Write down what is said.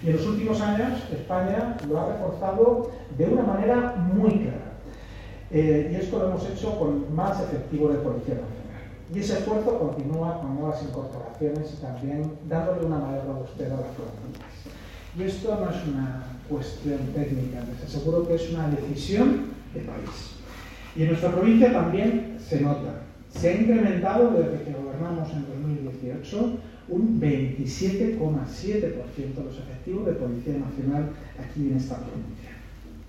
Y en los últimos años España lo ha reforzado de una manera muy clara. Y esto lo hemos hecho con más efectivo de Policía Nacional. Y ese esfuerzo continúa con nuevas incorporaciones y también dándole una mayor robustez a las plantillas. Y esto no es una cuestión técnica, les aseguro que es una decisión de país. Y en nuestra provincia también se nota. Se ha incrementado desde que gobernamos en 2018 un 27,7% de los efectivos de Policía Nacional aquí en esta provincia.